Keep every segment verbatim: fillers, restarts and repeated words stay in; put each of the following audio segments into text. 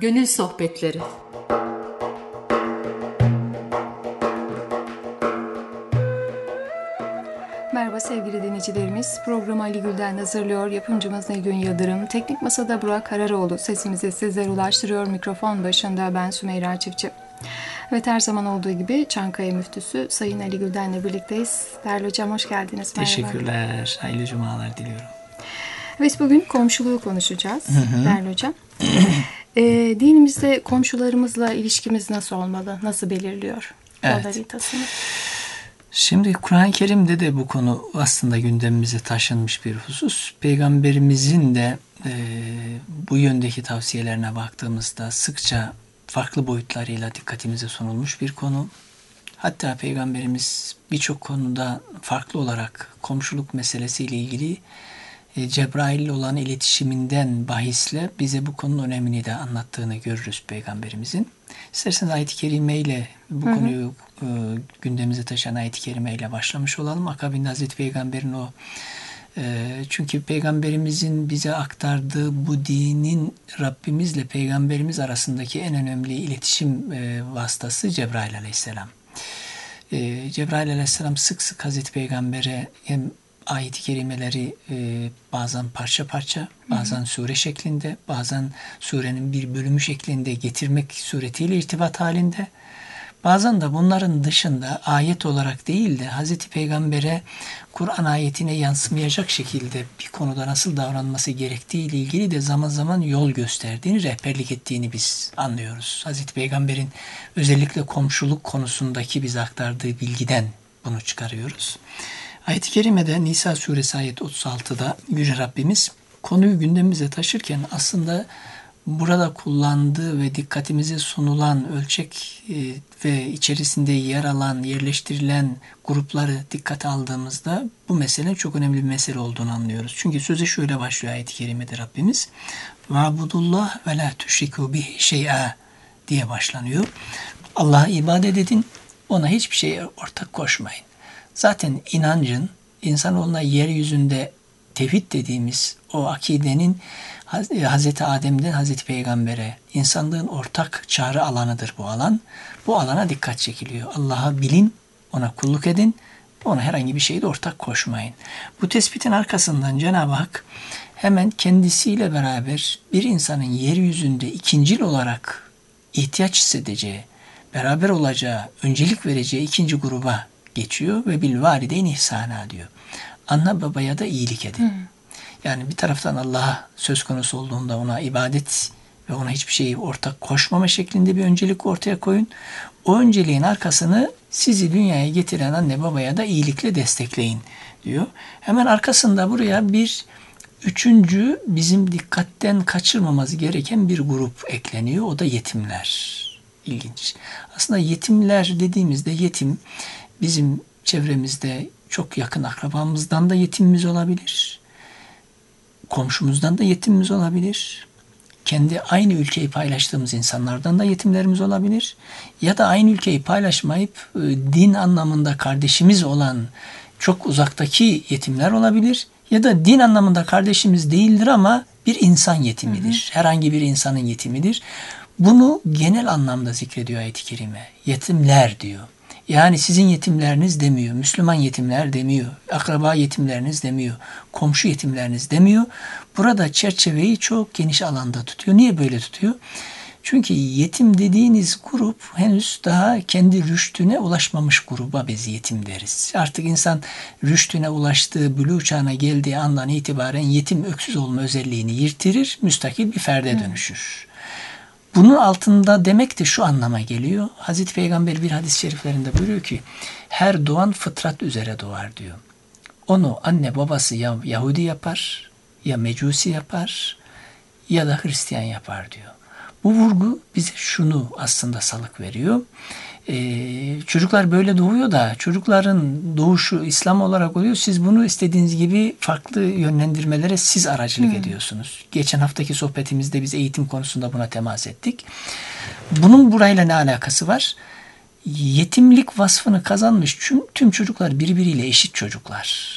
Gönül Sohbetleri. Merhaba sevgili dinleyicilerimiz. Programı Ali Gülden hazırlıyor. Yapımcımız Nilgün Yıldırım. Teknik Masada Burak Kararoğlu sesimizi sizlere ulaştırıyor. Mikrofon başında ben Sümeyra Çiftçi. Evet, her zaman olduğu gibi Çankaya Müftüsü Sayın Ali Gülden'le birlikteyiz. Değerli hocam, hoş geldiniz. Merhaba. Teşekkürler. Hayırlı cumalar diliyorum. Evet, bugün komşuluğu konuşacağız. Hı hı. Değerli hocam. e, dinimizde komşularımızla ilişkimiz nasıl olmalı? Nasıl belirliyor? Evet. Şimdi Kur'an-ı Kerim'de de bu konu aslında gündemimize taşınmış bir husus. Peygamberimizin de e, bu yöndeki tavsiyelerine baktığımızda sıkça farklı boyutlarıyla dikkatimize sunulmuş bir konu. Hatta Peygamberimiz birçok konuda farklı olarak komşuluk meselesiyle ilgili e, Cebrail ile olan iletişiminden bahisle bize bu konunun önemini de anlattığını görürüz Peygamberimizin. İsterseniz ayet-i kerimeyle bu hı hı. konuyu e, gündemimize taşıyan ayet-i kerimeyle başlamış olalım. Akabinde Hazreti Peygamber'in o e, çünkü Peygamberimizin bize aktardığı bu dinin Rabbimizle Peygamberimiz arasındaki en önemli iletişim e, vasıtası Cebrail Aleyhisselam. E, Cebrail Aleyhisselam sık sık Hazreti Peygamber'e hem ayet-i kerimeleri e, bazen parça parça, bazen hı hı. sure şeklinde, bazen surenin bir bölümü şeklinde getirmek suretiyle irtibat halinde, bazen de bunların dışında ayet olarak değil de Hazreti Peygamber'e Kur'an ayetine yansımayacak şekilde bir konuda nasıl davranması gerektiği ile ilgili de zaman zaman yol gösterdiğini, rehberlik ettiğini biz anlıyoruz. Hazreti Peygamber'in özellikle komşuluk konusundaki bize aktardığı bilgiden bunu çıkarıyoruz. Ayet-i Kerime'de Nisa suresi ayet otuz altıda Yüce Rabbimiz konuyu gündemimize taşırken aslında burada kullandığı ve dikkatimize sunulan ölçek ve içerisinde yer alan, yerleştirilen grupları dikkate aldığımızda bu meselenin çok önemli bir mesele olduğunu anlıyoruz. Çünkü söze şöyle başlıyor ayet-i kerimede Rabbimiz. وَعْبُدُوا ve la تُشْرِكُوا بِهِ شَيْئًا diye başlanıyor. Allah'a ibadet edin, ona hiçbir şeye ortak koşmayın. Zaten inancın insanoğluna yeryüzünde tevhid dediğimiz o akidenin Hazreti Adem'den Hazreti Peygamber'e insanlığın ortak çağrı alanıdır bu alan. Bu alana dikkat çekiliyor. Allah'a bilin, ona kulluk edin, ona herhangi bir şeyde ortak koşmayın. Bu tespitin arkasından Cenab-ı Hak hemen kendisiyle beraber bir insanın yeryüzünde ikincil olarak ihtiyaç hissedeceği, beraber olacağı, öncelik vereceği ikinci gruba geçiyor ve bil valideyn ihsana diyor. Anne babaya da iyilik edin. Hmm. Yani bir taraftan Allah'a söz konusu olduğunda ona ibadet ve ona hiçbir şeyi ortak koşmama şeklinde bir öncelik ortaya koyun. O önceliğin arkasını sizi dünyaya getiren anne babaya da iyilikle destekleyin diyor. Hemen arkasında buraya bir üçüncü bizim dikkatten kaçırmamız gereken bir grup ekleniyor. O da yetimler. İlginç. Aslında yetimler dediğimizde yetim bizim çevremizde çok yakın akrabamızdan da yetimimiz olabilir. Komşumuzdan da yetimimiz olabilir. Kendi aynı ülkeyi paylaştığımız insanlardan da yetimlerimiz olabilir. Ya da aynı ülkeyi paylaşmayıp din anlamında kardeşimiz olan çok uzaktaki yetimler olabilir. Ya da din anlamında kardeşimiz değildir ama bir insan yetimidir. Hı hı. Herhangi bir insanın yetimidir. Bunu genel anlamda zikrediyor ayet-i kerime. Yetimler diyor. Yani sizin yetimleriniz demiyor, Müslüman yetimler demiyor, akraba yetimleriniz demiyor, komşu yetimleriniz demiyor. Burada çerçeveyi çok geniş alanda tutuyor. Niye böyle tutuyor? Çünkü yetim dediğiniz grup henüz daha kendi rüştüne ulaşmamış gruba biz yetim deriz. Artık insan rüştüne ulaştığı, buluğ çağına geldiği andan itibaren yetim öksüz olma özelliğini yitirir, müstakil bir ferde dönüşür. Bunun altında demek de şu anlama geliyor. Hazreti Peygamber bir hadis-i şeriflerinde buyuruyor ki her doğan fıtrat üzere doğar diyor. Onu anne babası ya Yahudi yapar, ya Mecusi yapar ya da Hristiyan yapar diyor. Bu vurgu bize şunu aslında salık veriyor. Ee, çocuklar böyle doğuyor da çocukların doğuşu İslam olarak oluyor. Siz bunu istediğiniz gibi farklı yönlendirmelere siz aracılık hmm. ediyorsunuz. Geçen haftaki sohbetimizde biz eğitim konusunda buna temas ettik. Bunun burayla ne alakası var? Yetimlik vasfını kazanmış tüm, tüm çocuklar birbiriyle eşit çocuklar.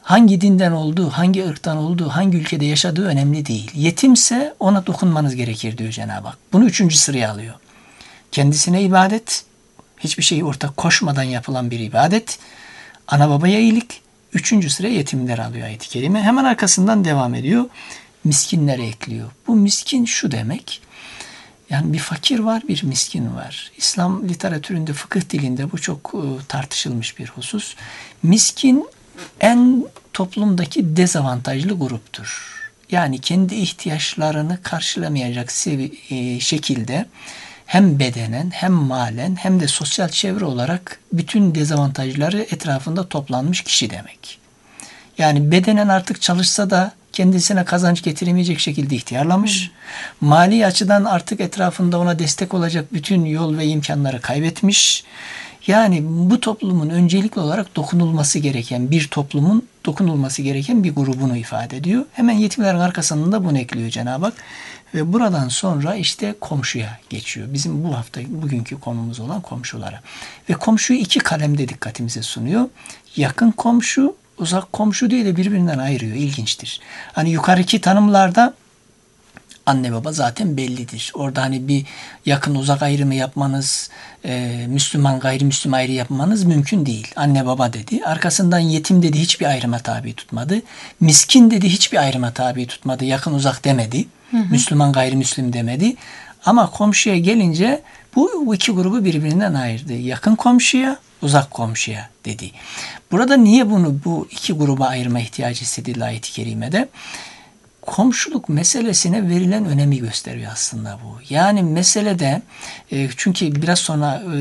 hangi dinden olduğu, hangi ırktan olduğu, hangi ülkede yaşadığı önemli değil. Yetimse ona dokunmanız gerekir diyor Cenab-ı Hak. Bunu üçüncü sıraya alıyor. Kendisine ibadet, hiçbir şeyi ortak koşmadan yapılan bir ibadet. Ana babaya iyilik, üçüncü sıraya yetimler alıyor ayet-i kerime. Hemen arkasından devam ediyor. Miskinlere ekliyor. Bu miskin şu demek. Yani bir fakir var, bir miskin var. İslam literatüründe, fıkıh dilinde bu çok tartışılmış bir husus. Miskin en toplumdaki dezavantajlı gruptur. Yani kendi ihtiyaçlarını karşılamayacak sevi- şekilde hem bedenen hem malen hem de sosyal çevre olarak bütün dezavantajları etrafında toplanmış kişi demek. Yani bedenen artık çalışsa da kendisine kazanç getiremeyecek şekilde ihtiyarlamış. Hmm. Mali açıdan artık etrafında ona destek olacak bütün yol ve imkanları kaybetmiş. Yani bu toplumun öncelikli olarak dokunulması gereken, bir toplumun dokunulması gereken bir grubunu ifade ediyor. Hemen yetimlerin arkasından da bunu ekliyor Cenab-ı Hak. Ve buradan sonra işte komşuya geçiyor. Bizim bu hafta bugünkü konumuz olan komşulara. Ve komşuyu iki kalemde dikkatimize sunuyor. Yakın komşu, uzak komşu diye de birbirinden ayırıyor. İlginçtir. Hani yukarıki tanımlarda anne baba zaten bellidir. Orada hani bir yakın uzak ayrımı yapmanız, e, Müslüman gayrimüslim ayrı yapmanız mümkün değil. Anne baba dedi. Arkasından yetim dedi, hiçbir ayrıma tabi tutmadı. Miskin dedi, hiçbir ayrıma tabi tutmadı. Yakın uzak demedi. Hı hı. Müslüman gayrimüslim demedi. Ama komşuya gelince bu iki grubu birbirinden ayırdı. Yakın komşuya, uzak komşuya dedi. Burada niye bunu bu iki gruba ayırma ihtiyacı hissedildi ayet-i kerimede? Komşuluk meselesine verilen önemi gösteriyor aslında bu. Yani meselede e, çünkü biraz sonra e,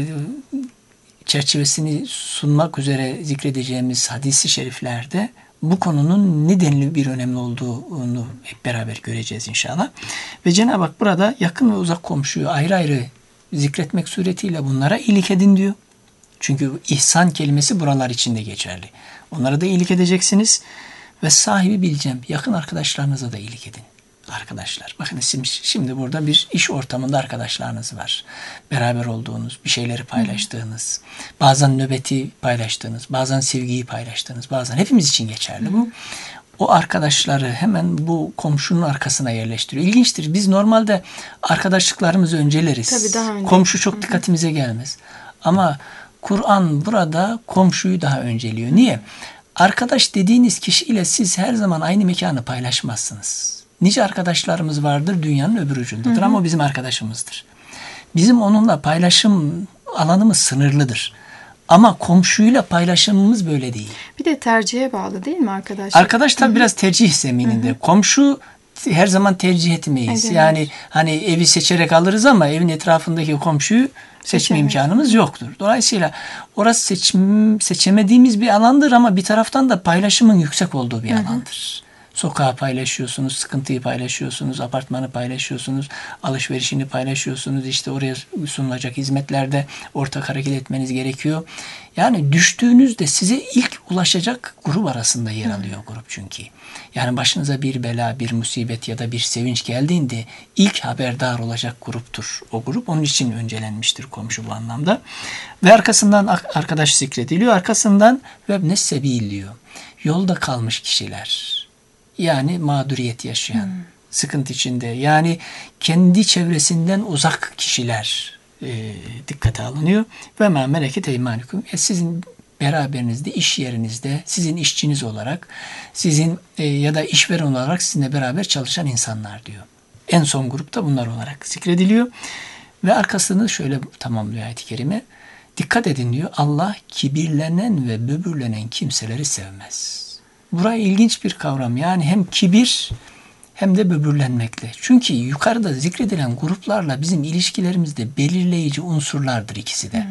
çerçevesini sunmak üzere zikredeceğimiz hadis-i şeriflerde bu konunun nedenli bir önemli olduğunu hep beraber göreceğiz inşallah. Ve Cenab-ı Hak burada yakın ve uzak komşuyu ayrı ayrı zikretmek suretiyle bunlara iyilik edin diyor. Çünkü ihsan kelimesi buralar için de geçerli. Onlara da iyilik edeceksiniz. Ve sahibi bileceğim. Yakın arkadaşlarınıza da iyilik edin. Arkadaşlar. Bakın şimdi burada bir iş ortamında arkadaşlarınız var. Beraber olduğunuz, bir şeyleri paylaştığınız, bazen nöbeti paylaştığınız, bazen sevgiyi paylaştığınız, bazen hepimiz için geçerli bu. O arkadaşları hemen bu komşunun arkasına yerleştiriyor. İlginçtir. Biz normalde arkadaşlıklarımızı önceleriz. Tabii daha önce. Komşu çok dikkatimize gelmez. Ama Kur'an burada komşuyu daha önceliyor. Niye? Arkadaş dediğiniz kişiyle siz her zaman aynı mekanı paylaşmazsınız. Nice arkadaşlarımız vardır dünyanın öbür ucundadır, hı hı, ama o bizim arkadaşımızdır. Bizim onunla paylaşım alanımız sınırlıdır. Ama komşuyla paylaşımımız böyle değil. Bir de tercihe bağlı değil mi arkadaşlar? Arkadaş tabii, hı hı, biraz tercih zemininde. Hı hı. Komşu her zaman tercih etmeyiz. Evet. Yani hani evi seçerek alırız ama evin etrafındaki komşuyu seçme Seçemek. imkanımız yoktur. Dolayısıyla orası seçim, seçemediğimiz bir alandır ama bir taraftan da paylaşımın yüksek olduğu bir, hı hı, alandır. Sokağı paylaşıyorsunuz, sıkıntıyı paylaşıyorsunuz, apartmanı paylaşıyorsunuz, alışverişini paylaşıyorsunuz. İşte oraya sunulacak hizmetlerde ortak hareket etmeniz gerekiyor. Yani düştüğünüzde size ilk ulaşacak grup arasında yer alıyor grup çünkü. Yani başınıza bir bela, bir musibet ya da bir sevinç geldiğinde ilk haberdar olacak gruptur o grup. Onun için öncelenmiştir komşu bu anlamda. Ve arkasından arkadaş zikrediliyor. Arkasından ve nessebil diyor. Yolda kalmış kişiler. Yani mağduriyet yaşayan, hmm. sıkıntı içinde. Yani kendi çevresinden uzak kişiler e, dikkate alınıyor. Ve ma meleket eymanukum. E, sizin beraberinizde, iş yerinizde, sizin işçiniz olarak, sizin e, ya da işveren olarak sizinle beraber çalışan insanlar diyor. En son grupta bunlar olarak zikrediliyor. Ve arkasını şöyle tamamlıyor ayet-i kerime. Dikkat edin diyor. Allah kibirlenen ve böbürlenen kimseleri sevmez. Buraya ilginç bir kavram. Yani hem kibir hem de böbürlenmekle. Çünkü yukarıda zikredilen gruplarla bizim ilişkilerimizde belirleyici unsurlardır ikisi de. Hmm.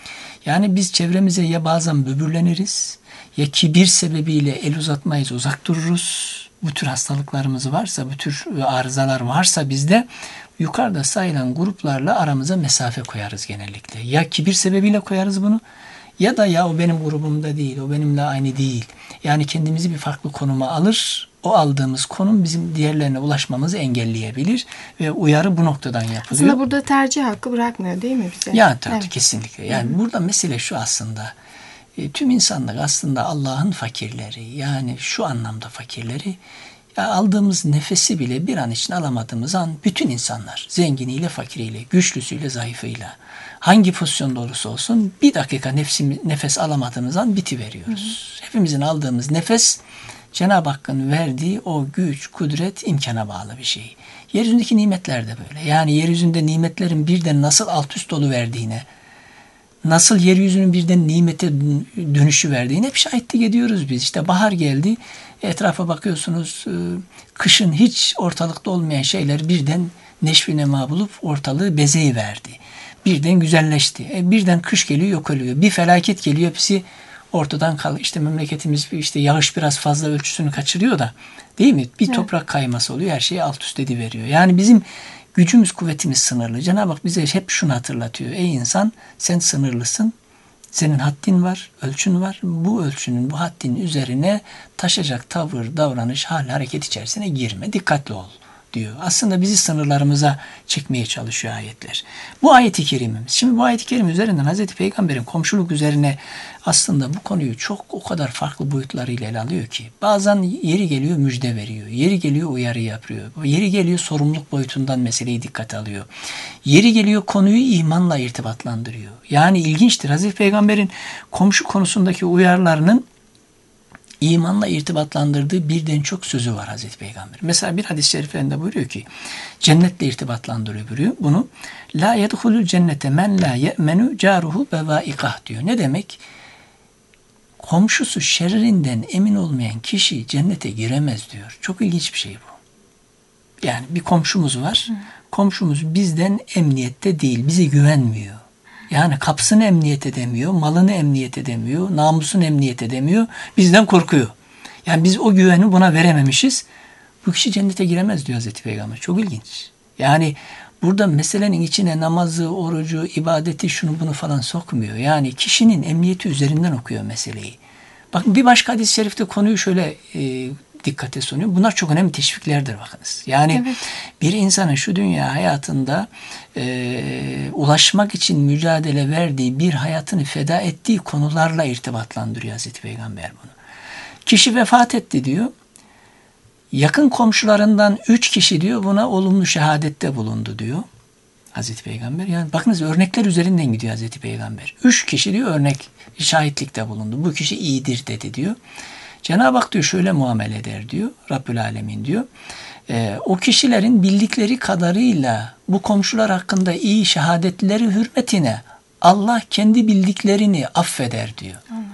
Yani biz çevremize ya bazen böbürleniriz ya kibir sebebiyle el uzatmayız, uzak dururuz. Bu tür hastalıklarımız varsa, bu tür arızalar varsa bizde yukarıda sayılan gruplarla aramıza mesafe koyarız genellikle. Ya kibir sebebiyle koyarız bunu ya da ya o benim grubumda değil, o benimle aynı değil. Yani kendimizi bir farklı konuma alır. O aldığımız konum bizim diğerlerine ulaşmamızı engelleyebilir ve uyarı bu noktadan yapılıyor. Aslında burada tercih hakkı bırakmıyor değil mi bize? Yani tabii, evet, kesinlikle. Yani, hı-hı, burada mesele şu aslında. e, tüm insanlık aslında Allah'ın fakirleri. Yani şu anlamda fakirleri. Ya aldığımız nefesi bile bir an için alamadığımız an bütün insanlar zenginiyle fakiriyle, güçlüsüyle zayıfıyla hangi pozisyonda olursa olsun bir dakika nefsimiz, nefes alamadığımız an bitiveriyoruz. Hı hı. Hepimizin aldığımız nefes Cenab-ı Hakk'ın verdiği o güç, kudret, imkana bağlı bir şey. Yeryüzündeki nimetler de böyle. Yani yeryüzünde nimetlerin birden nasıl alt üst oluverdiğine, nasıl yeryüzünün birden nimete dönüşü verdiğine hep şahitlik ediyoruz biz. İşte bahar geldi, etrafa bakıyorsunuz, kışın hiç ortalıkta olmayan şeyler birden neşvi nema bulup ortalığı bezeyiverdi. Birden güzelleşti. E birden kış geliyor, yok oluyor. Bir felaket geliyor, hepsi ortadan kalıyor. İşte memleketimiz işte yağış biraz fazla ölçüsünü kaçırıyor da, değil mi? Bir toprak kayması oluyor, her şeyi alt üst ediveriyor. Yani bizim gücümüz, kuvvetimiz sınırlı. Cenab-ı Hak bize hep şunu hatırlatıyor. Ey insan, sen sınırlısın. Senin haddin var, ölçün var. Bu ölçünün, bu haddin üzerine taşacak tavır, davranış, hal, hareket içerisine girme. Dikkatli ol diyor. Aslında bizi sınırlarımıza çekmeye çalışıyor ayetler. Bu ayet-i kerimimiz. Şimdi bu ayet-i kerim üzerinden Hazreti Peygamber'in komşuluk üzerine aslında bu konuyu çok o kadar farklı boyutlarıyla ele alıyor ki. Bazen yeri geliyor müjde veriyor. Yeri geliyor uyarı yapıyor. Yeri geliyor sorumluluk boyutundan meseleyi dikkate alıyor. Yeri geliyor konuyu imanla irtibatlandırıyor. Yani ilginçtir. Hazreti Peygamber'in komşu konusundaki uyarılarının İmanla irtibatlandırdığı birden çok sözü var Hazreti Peygamber. Mesela bir hadis-i şeriflerinde buyuruyor ki cennetle irtibatlandırıyor buyuruyor. Bunu la yedhulul cennete men la ye'menu caruhu bevaikah diyor. Ne demek? Komşusu şerrinden emin olmayan kişi cennete giremez diyor. Çok ilginç bir şey bu. Yani bir komşumuz var. Komşumuz bizden emniyette değil, bize güvenmiyor. Yani kapısını emniyet edemiyor, malını emniyet edemiyor, namusunu emniyet edemiyor, bizden korkuyor. Yani biz o güveni buna verememişiz. Bu kişi cennete giremez diyor Hazreti Peygamber. Çok ilginç. Yani burada meselenin içine namazı, orucu, ibadeti, şunu bunu falan sokmuyor. Yani kişinin emniyeti üzerinden okuyor meseleyi. Bakın bir başka hadis-i şerifte konuyu şöyle e, dikkate sunuyor. Bunlar çok önemli teşviklerdir bakınız. Yani evet. Bir insanın şu dünya hayatında e, ulaşmak için mücadele verdiği, bir hayatını feda ettiği konularla irtibatlandırıyor Hazreti Peygamber bunu. Kişi vefat etti diyor. Yakın komşularından üç kişi diyor buna olumlu şehadette bulundu diyor Hazreti Peygamber. Yani bakınız örnekler üzerinden gidiyor Hazreti Peygamber. Üç kişi diyor örnek şahitlikte bulundu. Bu kişi iyidir dedi diyor. Cenab-ı Hak diyor şöyle muamele eder diyor. Rabbül Alemin diyor. E, o kişilerin bildikleri kadarıyla bu komşular hakkında iyi şehadetleri hürmetine Allah kendi bildiklerini affeder diyor. Allah.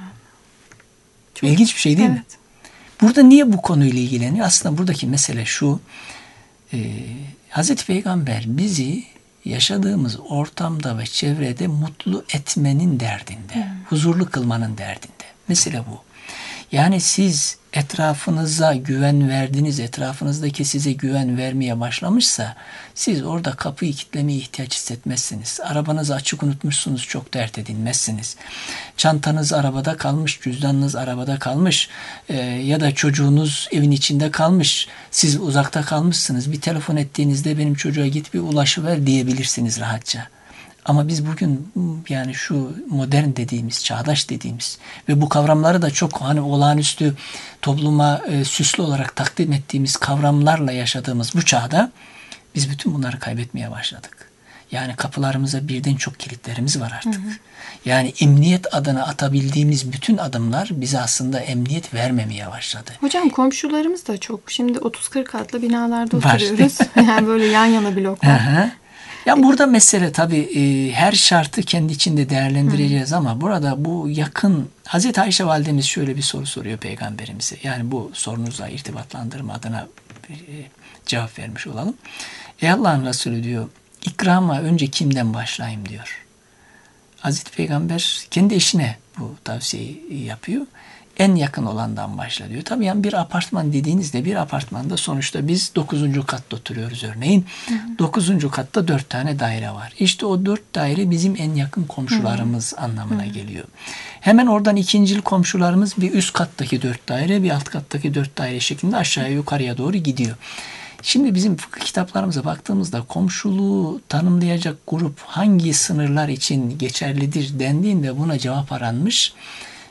Çok İlginç bir şey değil evet. mi? Burada niye bu konuyla ilgileniyor? Aslında buradaki mesele şu. E, Hazreti Peygamber bizi yaşadığımız ortamda ve çevrede mutlu etmenin derdinde. Hmm. Huzurlu kılmanın derdinde. Mesele bu. Yani siz etrafınıza güven verdiniz, etrafınızdaki size güven vermeye başlamışsa siz orada kapıyı kilitlemeye ihtiyaç hissetmezsiniz. Arabanızı açık unutmuşsunuz, çok dert edinmezsiniz. Çantanız arabada kalmış, cüzdanınız arabada kalmış e, ya da çocuğunuz evin içinde kalmış. Siz uzakta kalmışsınız. Bir telefon ettiğinizde benim çocuğa git bir ulaşıver diyebilirsiniz rahatça. Ama biz bugün yani şu modern dediğimiz, çağdaş dediğimiz ve bu kavramları da çok hani olağanüstü topluma e, süslü olarak takdim ettiğimiz kavramlarla yaşadığımız bu çağda biz bütün bunları kaybetmeye başladık. Yani kapılarımıza birden çok kilitlerimiz var artık. Hı hı. Yani emniyet adına atabildiğimiz bütün adımlar bize aslında emniyet vermemeye başladı. Hocam komşularımız da çok. Şimdi otuz kırk katlı binalarda oturuyoruz. Yani böyle yan yana bloklar. Hı hı. Ya burada mesele tabii e, her şartı kendi içinde değerlendireceğiz. Hı. Ama burada bu yakın Hazreti Ayşe validemiz şöyle bir soru soruyor peygamberimize. Yani bu sorunuzla irtibatlandırma adına e, cevap vermiş olalım. Ey Allah'ın Resulü diyor, ikrama önce kimden başlayayım diyor. Hazreti Peygamber kendi eşine bu tavsiyeyi yapıyor. En yakın olandan başla diyor. Tabii yani bir apartman dediğinizde bir apartmanda sonuçta biz dokuzuncu katta oturuyoruz örneğin. Hı hı. dokuzuncu katta dört tane daire var. İşte o dört daire bizim en yakın komşularımız hı. anlamına hı. geliyor. Hemen oradan ikincil komşularımız bir üst kattaki dört daire, bir alt kattaki dört daire şeklinde aşağıya yukarıya doğru gidiyor. Şimdi bizim fıkıh kitaplarımıza baktığımızda komşuluğu tanımlayacak grup hangi sınırlar için geçerlidir dendiğinde buna cevap aranmış.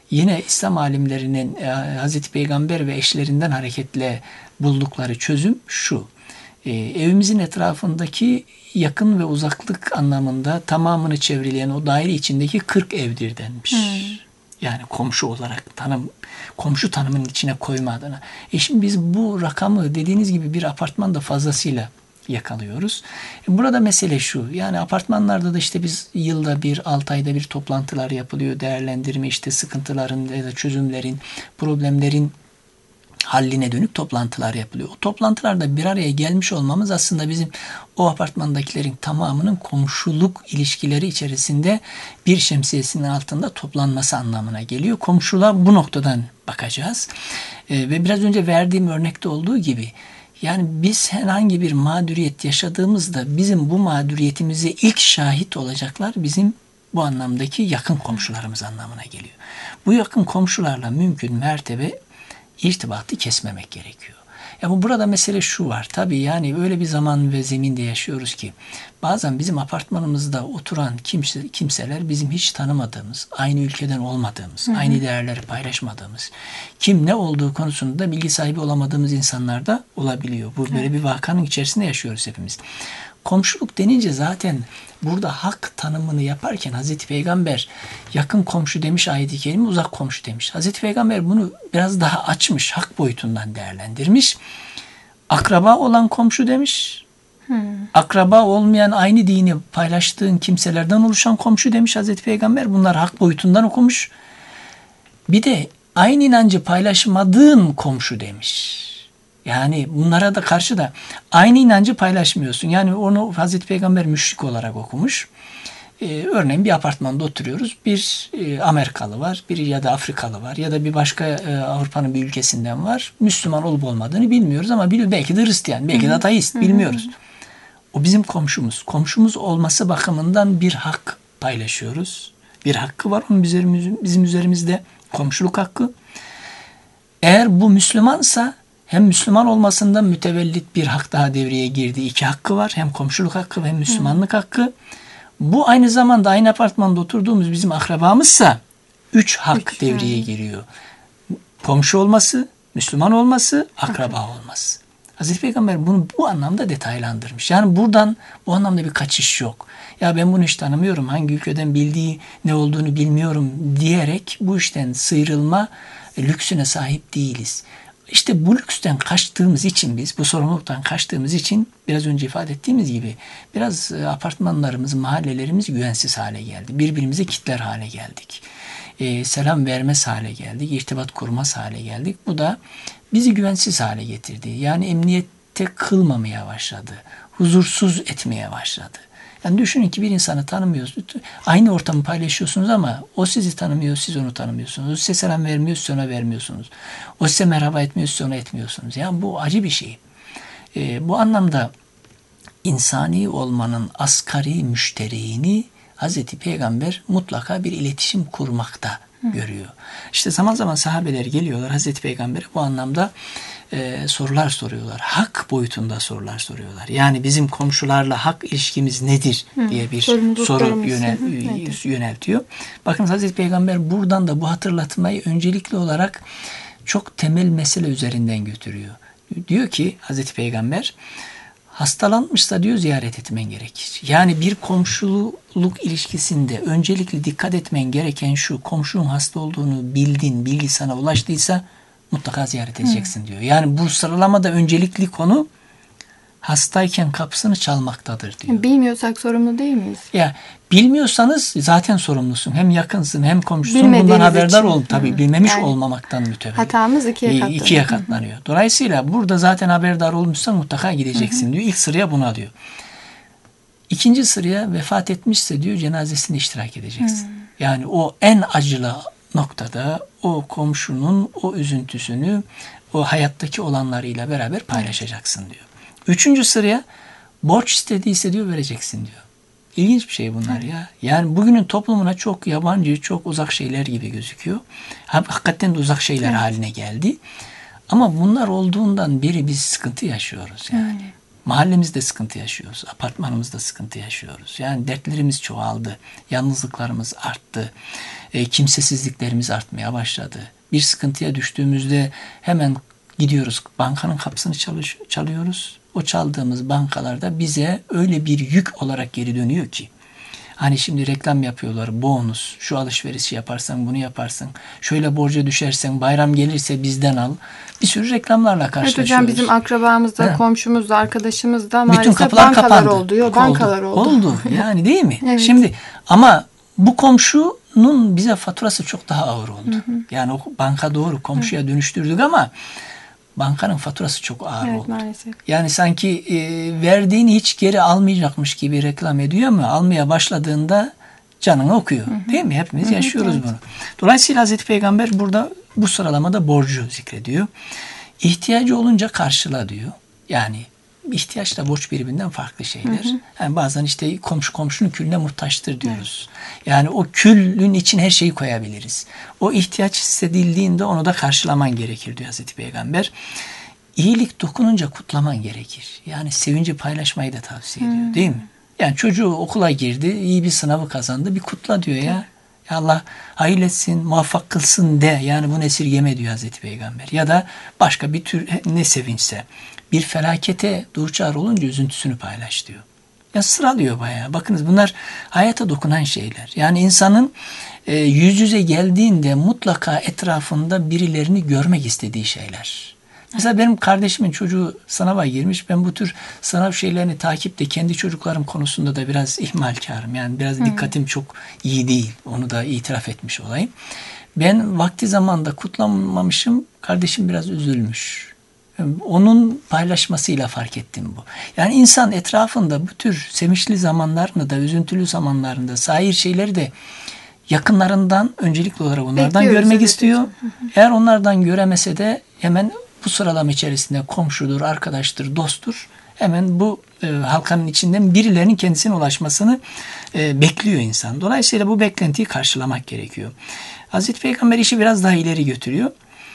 yine İslam alimlerinin e, Hazreti Peygamber ve eşlerinden hareketle buldukları çözüm şu. E, evimizin etrafındaki yakın ve uzaklık anlamında tamamını çevreleyen o daire içindeki kırk evdir denmiş. Hmm. Yani komşu olarak tanım, komşu tanımının içine koyma adına. E şimdi biz bu rakamı dediğiniz gibi bir apartmanda fazlasıyla yakalıyoruz. Burada mesele şu, yani apartmanlarda da işte biz yılda bir, altı ayda bir toplantılar yapılıyor, değerlendirme, işte sıkıntıların ya da çözümlerin, problemlerin halline dönük toplantılar yapılıyor. O toplantılarda bir araya gelmiş olmamız aslında bizim o apartmandakilerin tamamının komşuluk ilişkileri içerisinde bir şemsiyesinin altında toplanması anlamına geliyor. Komşuluğa bu noktadan bakacağız. Ee, ve biraz önce verdiğim örnekte olduğu gibi, yani biz herhangi bir mağduriyet yaşadığımızda bizim bu mağduriyetimize ilk şahit olacaklar bizim bu anlamdaki yakın komşularımız anlamına geliyor. Bu yakın komşularla mümkün mertebe irtibatı kesmemek gerekiyor. Ya bu burada mesele şu var. Tabii yani öyle bir zaman ve zeminde yaşıyoruz ki bazen bizim apartmanımızda oturan kimse, kimseler bizim hiç tanımadığımız, aynı ülkeden olmadığımız, hı hı. aynı değerleri paylaşmadığımız, kim ne olduğu konusunda bilgi sahibi olamadığımız insanlar da olabiliyor. Bu böyle bir vakanın içerisinde yaşıyoruz hepimiz. Komşuluk denince zaten burada hak tanımını yaparken Hazreti Peygamber yakın komşu demiş, ayet-i kerime uzak komşu demiş. Hazreti Peygamber bunu biraz daha açmış, hak boyutundan değerlendirmiş. Akraba olan komşu demiş. Hmm. Akraba olmayan, aynı dini paylaştığın kimselerden oluşan komşu demiş Hazreti Peygamber. Bunlar hak boyutundan okumuş. Bir de aynı inancı paylaşmadığın komşu demiş. Yani bunlara da karşı da aynı inancı paylaşmıyorsun. Yani onu Hazreti Peygamber müşrik olarak okumuş. Ee, örneğin bir apartmanda oturuyoruz. Bir e, Amerikalı var, bir ya da Afrikalı var ya da bir başka e, Avrupa'nın bir ülkesinden var. Müslüman olup olmadığını bilmiyoruz ama biliyor, belki de Hristiyan, belki de ateist, bilmiyoruz. O bizim komşumuz. Komşumuz olması bakımından bir hak paylaşıyoruz. Bir hakkı var onun bizim, bizim üzerimizde, komşuluk hakkı. Eğer bu Müslümansa hem Müslüman olmasından mütevellit bir hak daha devreye girdi. İki hakkı var. Hem komşuluk hakkı hem Müslümanlık Hı. hakkı. Bu aynı zamanda aynı apartmanda oturduğumuz bizim akrabamızsa üç hak üç, devreye yani. giriyor. Komşu olması, Müslüman olması, akraba Hı. olması. Hazreti Peygamber bunu bu anlamda detaylandırmış. Yani buradan bu anlamda bir kaçış yok. Ya ben bunu hiç tanımıyorum, hangi ülkeden bildiği ne olduğunu bilmiyorum diyerek bu işten sıyrılma lüksüne sahip değiliz. İşte bu lüksten kaçtığımız için biz, bu sorumluluktan kaçtığımız için biraz önce ifade ettiğimiz gibi biraz apartmanlarımız, mahallelerimiz güvensiz hale geldi. Birbirimize kitler hale geldik. Ee, selam vermez hale geldik, irtibat kurmaz hale geldik. Bu da bizi güvensiz hale getirdi. Yani emniyette kılmamaya başladı. Huzursuz etmeye başladı. Yani düşünün ki bir insanı tanımıyorsunuz. Aynı ortamı paylaşıyorsunuz ama o sizi tanımıyor, siz onu tanımıyorsunuz. O size selam vermiyor, siz ona vermiyorsunuz. O size merhaba etmiyor, siz ona etmiyorsunuz. Yani bu acı bir şey. Ee, bu anlamda insani olmanın asgari müşteriğini Hazreti Peygamber mutlaka bir iletişim kurmakta Hı. görüyor. İşte zaman zaman sahabeler geliyorlar Hazreti Peygamber'e bu anlamda e, sorular soruyorlar. Hak boyutunda sorular soruyorlar. Yani bizim komşularla hak ilişkimiz nedir Hı. diye bir soru yönel, yöneltiyor. Bakın Hazreti Peygamber buradan da bu hatırlatmayı öncelikli olarak çok temel mesele üzerinden götürüyor. Diyor ki Hazreti Peygamber, hastalanmışsa diyor ziyaret etmen gerekir. Yani bir komşuluk ilişkisinde öncelikle dikkat etmen gereken şu: komşunun hasta olduğunu bildin, bilgi sana ulaştıysa mutlaka ziyaret edeceksin Hı. diyor. Yani bu sıralamada öncelikli konu hastayken kapısını çalmaktadır diyor. Bilmiyorsak sorumlu değil miyiz? Ya bilmiyorsanız zaten sorumlusun. Hem yakınsın hem komşusun. Bundan haberdar olun. Tabii Hı. bilmemiş yani, olmamaktan mütevellit. Hatamız ikiye katlanıyor. İkiye katlanıyor. Dolayısıyla burada zaten haberdar olmuşsan mutlaka gideceksin Hı. diyor. İlk sıraya buna diyor. İkinci sıraya vefat etmişse diyor cenazesine iştirak edeceksin. Hı. Yani o en acılı noktada o komşunun o üzüntüsünü o hayattaki olanlarıyla beraber paylaşacaksın diyor. Üçüncü sıraya borç istediyse diyor vereceksin diyor. İlginç bir şey bunlar ya. Yani bugünün toplumuna çok yabancı, çok uzak şeyler gibi gözüküyor. Hakikaten de uzak şeyler evet. haline geldi. Ama bunlar olduğundan beri biz sıkıntı yaşıyoruz yani. Öyle. Mahallemizde sıkıntı yaşıyoruz. Apartmanımızda sıkıntı yaşıyoruz. Yani dertlerimiz çoğaldı. Yalnızlıklarımız arttı. E, kimsesizliklerimiz artmaya başladı. Bir sıkıntıya düştüğümüzde hemen gidiyoruz bankanın kapısını çalış, çalıyoruz. O çaldığımız bankalarda bize öyle bir yük olarak geri dönüyor ki. Hani şimdi reklam yapıyorlar, bonus, şu alışverişi yaparsan bunu yaparsın, şöyle borca düşersen bayram gelirse bizden al. Bir sürü reklamlarla karşılaşıyoruz. Evet hocam, bizim akrabamız da, komşumuz da, arkadaşımız da bütün maalesef kapılar bankalar kapandı. oldu. Yok, bankalar oldu. Oldu yani, değil mi? Evet. Şimdi ama bu komşunun bize faturası çok daha ağır oldu. Hı hı. Yani o banka doğru komşuya hı. dönüştürdük ama bankanın faturası çok ağır evet, oldu. Maalesef. Yani sanki e, verdiğini hiç geri almayacakmış gibi reklam ediyor ama almaya başladığında canını okuyor. Hı hı. Değil mi? Hepimiz hı hı, yaşıyoruz evet. bunu. Dolayısıyla Hazreti Peygamber burada bu sıralamada borcu zikrediyor. İhtiyacı olunca karşıla diyor. Yani ihtiyaçla borç birbirinden farklı şeyler. Hı hı. Yani bazen işte komşu komşunun külüne muhtaçtır diyoruz. Evet. Yani o külün için her şeyi koyabiliriz. O ihtiyaç hissedildiğinde onu da karşılaman gerekir diyor Hazreti Peygamber. İyilik dokununca kutlaman gerekir. Yani sevinci paylaşmayı da tavsiye ediyor, hmm. değil mi? Yani çocuğu okula girdi, iyi bir sınavı kazandı, bir kutla diyor ya. Ya Allah hayırlı etsin, muvaffak kılsın de. Yani bunu esirgeme diyor Hazreti Peygamber. Ya da başka bir tür ne sevinçse. Bir felakete duçar olunca üzüntüsünü paylaş diyor. Ya sıralıyor bayağı. Bakınız bunlar hayata dokunan şeyler. Yani insanın e, yüz yüze geldiğinde mutlaka etrafında birilerini görmek istediği şeyler. Mesela benim kardeşimin çocuğu sınava girmiş. Ben bu tür sınav şeylerini takipte kendi çocuklarım konusunda da biraz ihmalkarım. Yani biraz dikkatim çok iyi değil. Onu da itiraf etmiş olayım. Ben vakti zamanda kutlamamışım. Kardeşim biraz üzülmüş. Onun paylaşmasıyla fark ettim bu. Yani insan etrafında bu tür sevinçli zamanlarında da üzüntülü zamanlarında sair şeyleri de yakınlarından öncelikli olarak onlardan Bekliyoruz, görmek evet, istiyor. Hı hı. Eğer onlardan göremese de hemen bu sıralama içerisinde komşudur, arkadaştır, dosttur. Hemen bu e, halkanın içinden birilerinin kendisine ulaşmasını e, bekliyor insan. Dolayısıyla bu beklentiyi karşılamak gerekiyor. Hazreti Peygamber işi biraz daha ileri götürüyor.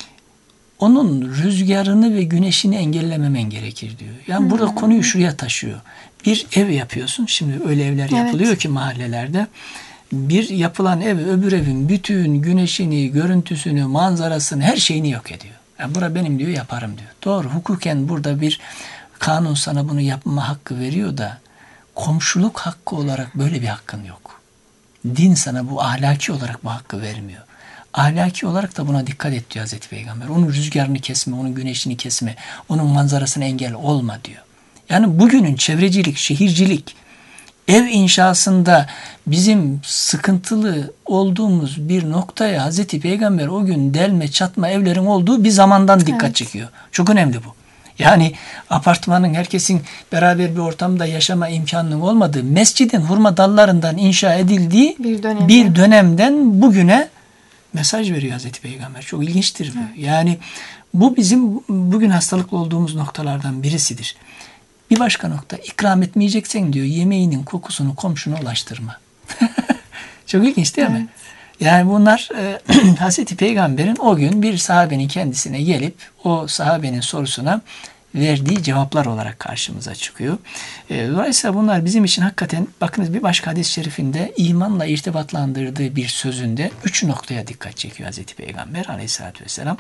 Onun rüzgarını ve güneşini engellememen gerekir diyor. Yani hmm. burada konuyu şuraya taşıyor. Bir ev yapıyorsun. Şimdi öyle evler yapılıyor evet. ki mahallelerde. Bir yapılan ev öbür evin bütün güneşini, görüntüsünü, manzarasını, her şeyini yok ediyor. Yani bura benim diyor, yaparım diyor. Doğru, hukuken burada bir kanun sana bunu yapma hakkı veriyor da komşuluk hakkı olarak böyle bir hakkın yok. Din sana bu ahlaki olarak bu hakkı vermiyor. Ahlaki olarak da buna dikkat et diyor Hazreti Peygamber. Onun rüzgarını kesme, onun güneşini kesme, onun manzarasına engel olma diyor. Yani bugünün çevrecilik, şehircilik, ev inşasında bizim sıkıntılı olduğumuz bir noktaya Hazreti Peygamber o gün delme çatma evlerin olduğu bir zamandan dikkat evet. çekiyor. Çok önemli bu. Yani apartmanın herkesin beraber bir ortamda yaşama imkanının olmadığı, mescidin hurma dallarından inşa edildiği bir, dönemden. bir dönemden bugüne mesaj veriyor Hazreti Peygamber. Çok ilginçtir bu. Evet. Yani bu bizim bugün hastalıklı olduğumuz noktalardan birisidir. Bir başka nokta, ikram etmeyeceksen diyor, yemeğinin kokusunu komşuna ulaştırma. Çok ilginç değil evet. mi? Yani bunlar e, Hazreti Peygamber'in o gün bir sahabenin kendisine gelip o sahabenin sorusuna verdiği cevaplar olarak karşımıza çıkıyor. E, dolayısıyla bunlar bizim için hakikaten, bakınız bir başka hadis-i şerifinde imanla irtibatlandırdığı bir sözünde üç noktaya dikkat çekiyor Hazreti Peygamber aleyhissalatü vesselam.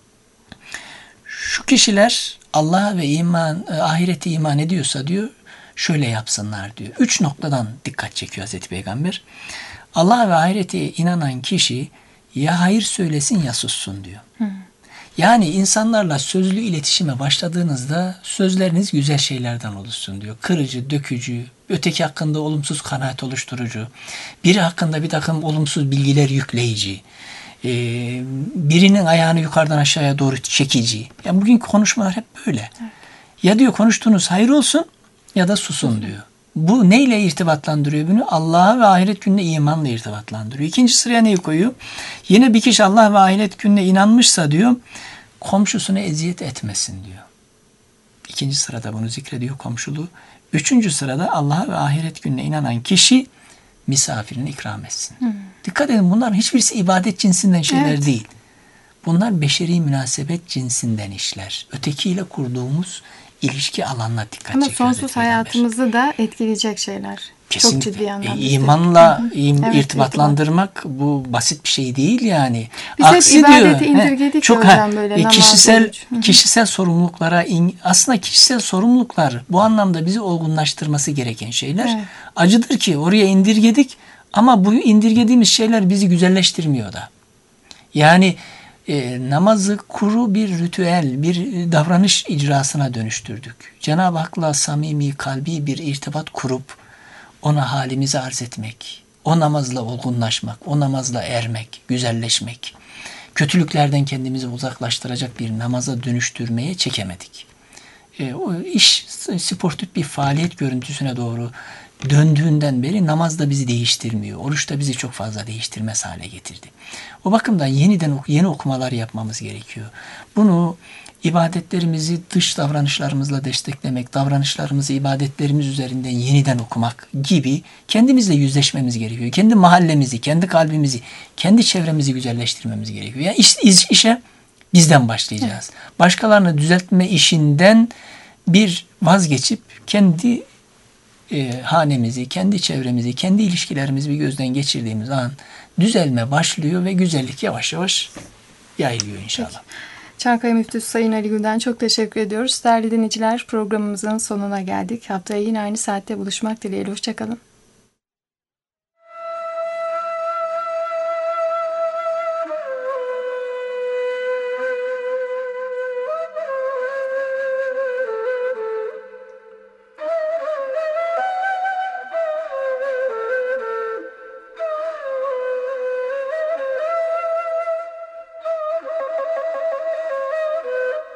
Şu kişiler Allah'a ve iman, ahirete iman ediyorsa diyor, şöyle yapsınlar diyor. Üç noktadan dikkat çekiyor Hazreti Peygamber. Allah'a ve ahirete inanan kişi ya hayır söylesin ya sussun diyor. Hı. Yani insanlarla sözlü iletişime başladığınızda sözleriniz güzel şeylerden oluşsun diyor. Kırıcı, dökücü, öteki hakkında olumsuz kanaat oluşturucu, biri hakkında bir takım olumsuz bilgiler yükleyici, Ee, birinin ayağını yukarıdan aşağıya doğru çekici. Yani bugünkü konuşmalar hep böyle. Evet. Ya diyor konuştuğunuz hayır olsun ya da susun diyor. Bu neyle irtibatlandırıyor bunu? Allah'a ve ahiret gününe imanla irtibatlandırıyor. İkinci sıraya neyi koyuyor? Yine bir kişi Allah ve ahiret gününe inanmışsa diyor, komşusuna eziyet etmesin diyor. İkinci sırada bunu zikrediyor, komşuluğu. Üçüncü sırada Allah'a ve ahiret gününe inanan kişi misafirini ikram etsin. Hmm. Dikkat edin, bunların hiçbirisi ibadet cinsinden şeyler evet. değil. Bunlar beşeri münasebet cinsinden işler. Ötekiyle kurduğumuz ilişki alanına dikkat Ama çekiyor. Ama sonsuz hayatımızı da etkileyecek şeyler. Kesinlikle. ciddi anlamda. E, imanla Hı hı. im- Evet, irtibatlandırmak bu basit bir şey değil yani. Biz hep Aksi ibadeti diyor. indirgedik ya çok hocam, böyle e, namaz, kişisel oruç. Hı hı. kişisel sorumluluklara in- aslında kişisel sorumluluklar bu anlamda bizi olgunlaştırması gereken şeyler. Evet. Acıdır ki oraya indirgedik ama bu indirgediğimiz şeyler bizi güzelleştirmiyor da. Yani e, namazı kuru bir ritüel, bir davranış icrasına dönüştürdük. Cenab-ı Hak'la samimi, kalbi bir irtibat kurup ona halimizi arz etmek, o namazla olgunlaşmak, o namazla ermek, güzelleşmek, kötülüklerden kendimizi uzaklaştıracak bir namaza dönüştürmeye çekemedik. E, o iş sportif bir faaliyet görüntüsüne doğru döndüğünden beri namaz da bizi değiştirmiyor. Oruç da bizi çok fazla değiştirmez hale getirdi. O bakımdan yeniden yeni okumalar yapmamız gerekiyor. Bunu ibadetlerimizi dış davranışlarımızla desteklemek, davranışlarımızı ibadetlerimiz üzerinden yeniden okumak gibi kendimizle yüzleşmemiz gerekiyor. Kendi mahallemizi, kendi kalbimizi, kendi çevremizi güzelleştirmemiz gerekiyor. Yani iş, iş, işe bizden başlayacağız. Başkalarını düzeltme işinden bir vazgeçip kendi e, hanemizi, kendi çevremizi, kendi ilişkilerimizi bir gözden geçirdiğimiz an düzelme başlıyor ve güzellik yavaş yavaş yayılıyor inşallah. Peki. Çankaya Müftüsü Sayın Ali Gül'den çok teşekkür ediyoruz. Değerli dinleyiciler, programımızın sonuna geldik. Haftaya yine aynı saatte buluşmak dileğiyle. Hoşçakalın.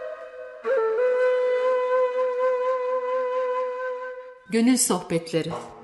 Gönül Sohbetleri.